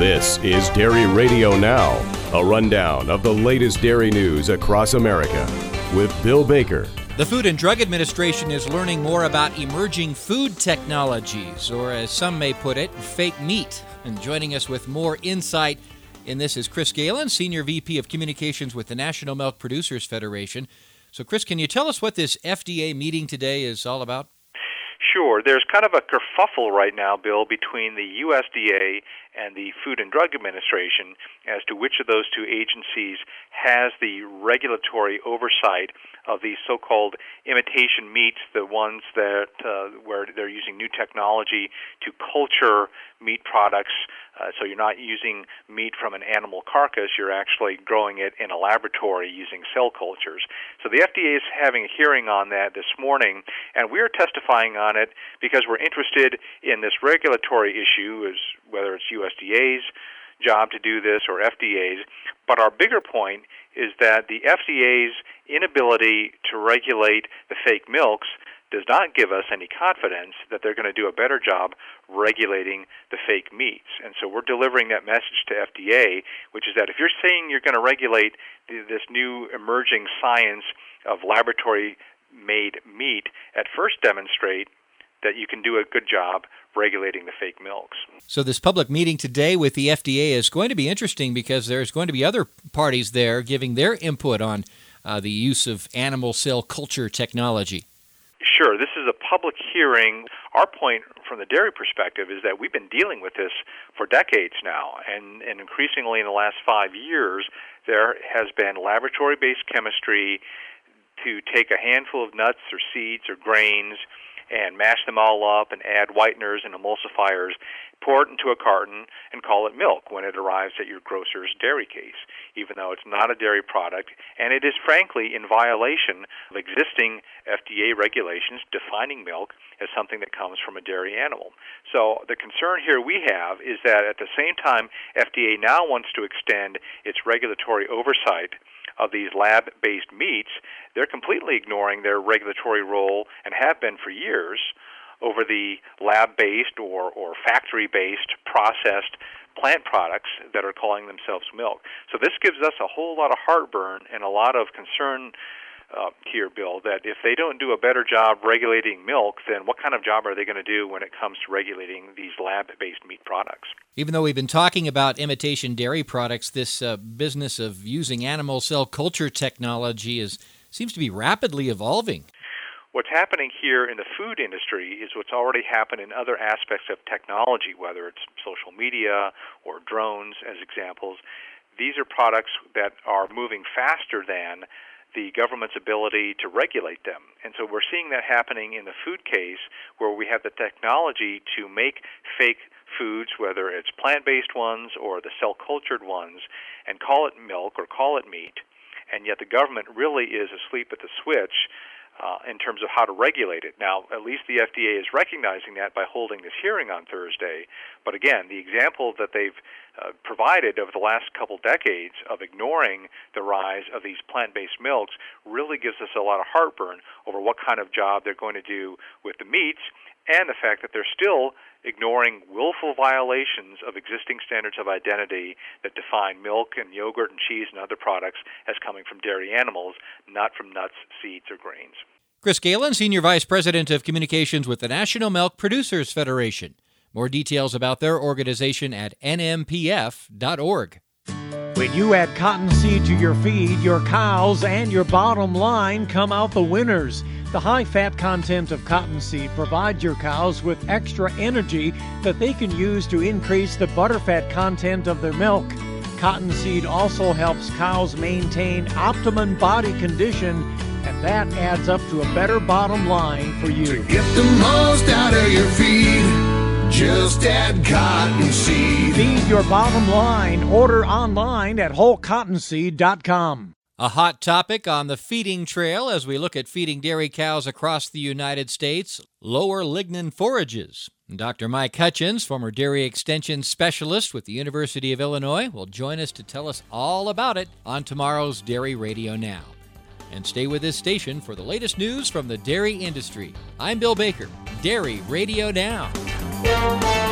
This is Dairy Radio Now, a rundown of the latest dairy news across America with Bill Baker. The Food and Drug Administration is learning more about emerging food technologies, or as some may put it, fake meat. And joining us with more insight in this is Chris Galen, Senior VP of Communications with the National Milk Producers Federation. So, Chris, can you tell us what this FDA meeting today is all about? Sure. There's kind of a kerfuffle right now, Bill, between the USDA and the Food and Drug Administration as to which of those two agencies has the regulatory oversight of these so-called imitation meats, the ones that where they're using new technology to culture meat products. So you're not using meat from an animal carcass, you're actually growing it in a laboratory using cell cultures. So the FDA is having a hearing on that this morning, and we're testifying on it because we're interested in this regulatory issue, as whether it's USDA's job to do this or FDA's. But our bigger point is that the FDA's inability to regulate the fake milks does not give us any confidence that they're going to do a better job regulating the fake meats. And so we're delivering that message to FDA, which is that if you're saying you're going to regulate this new emerging science of laboratory-made meat, at first demonstrate that you can do a good job regulating the fake milks. So this public meeting today with the FDA is going to be interesting because there's going to be other parties there giving their input on the use of animal cell culture technology. Sure. This is a public hearing. Our point from the dairy perspective is that we've been dealing with this for decades now, and increasingly in the last 5 years, there has been laboratory-based chemistry to take a handful of nuts or seeds or grains and mash them all up and add whiteners and emulsifiers, pour it into a carton, and call it milk when it arrives at your grocer's dairy case, even though it's not a dairy product. And it is, frankly, in violation of existing FDA regulations defining milk as something that comes from a dairy animal. So the concern here we have is that at the same time, FDA now wants to extend its regulatory oversight of these lab-based meats, they're completely ignoring their regulatory role, and have been for years, over the lab-based or factory-based processed plant products that are calling themselves milk. So this gives us a whole lot of heartburn and a lot of concern here, Bill, that if they don't do a better job regulating milk, then what kind of job are they going to do when it comes to regulating these lab-based meat products? Even though we've been talking about imitation dairy products, this business of using animal cell culture technology seems to be rapidly evolving. What's happening here in the food industry is what's already happened in other aspects of technology, whether it's social media or drones as examples. These are products that are moving faster than the government's ability to regulate them. And so we're seeing that happening in the food case, where we have the technology to make fake foods, whether it's plant-based ones or the cell-cultured ones, and call it milk or call it meat. And yet the government really is asleep at the switch in terms of how to regulate it. Now, at least the FDA is recognizing that by holding this hearing on Thursday. But again, the example that they've provided over the last couple decades of ignoring the rise of these plant-based milks really gives us a lot of heartburn over what kind of job they're going to do with the meats, and the fact that they're still ignoring willful violations of existing standards of identity that define milk and yogurt and cheese and other products as coming from dairy animals, not from nuts, seeds, or grains. Chris Galen, Senior Vice President of Communications with the National Milk Producers Federation. More details about their organization at nmpf.org. When you add cottonseed to your feed, your cows and your bottom line come out the winners. The high-fat content of cottonseed provides your cows with extra energy that they can use to increase the butterfat content of their milk. Cottonseed also helps cows maintain optimum body condition, and that adds up to a better bottom line for you. To get the most out of your feed, just add cottonseed. Feed your bottom line. Order online at wholecottonseed.com. A hot topic on the feeding trail as we look at feeding dairy cows across the United States, lower lignin forages. Dr. Mike Hutchins, former dairy extension specialist with the University of Illinois, will join us to tell us all about it on tomorrow's Dairy Radio Now. And stay with this station for the latest news from the dairy industry. I'm Bill Baker, Dairy Radio Now.